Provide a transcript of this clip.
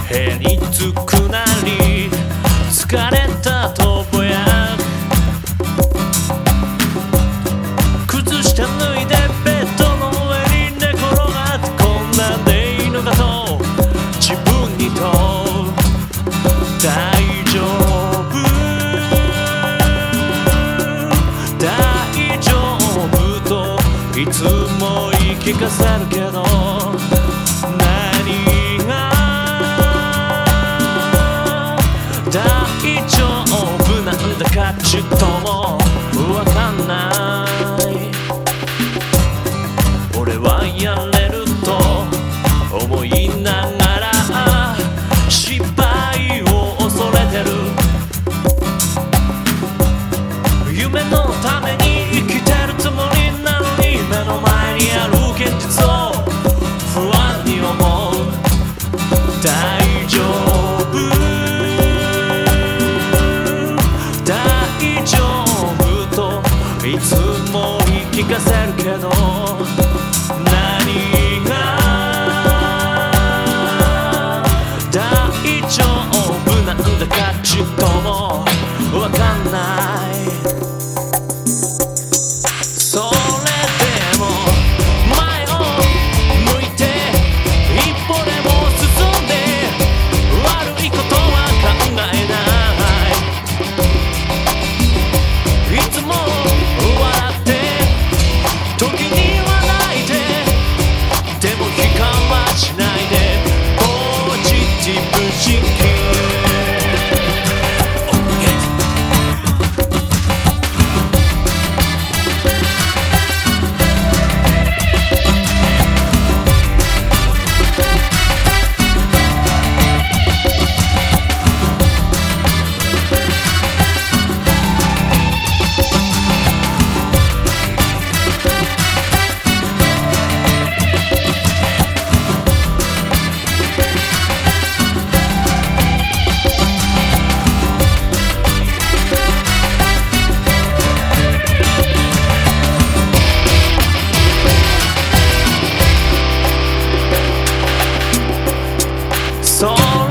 へりつくなり疲れたとぼや靴下脱いでベッドの上に寝転がってこんなんでいいのかと自分にと大丈夫大丈夫といつも言い聞かせるけど何が大丈夫なんだかちっともわかんない俺はやれると思いながら失敗を恐れてる夢のために生きてるつもりなのに目の前にある現実を不安に思う大丈夫大丈夫といつも言い聞かせるけど何が大丈夫なんだかちっともわかんないそれでも前を向いて一歩でも進んで悪いことは考えないいつも笑って時には泣いてでも悲観はしないでポジティブシンキングそ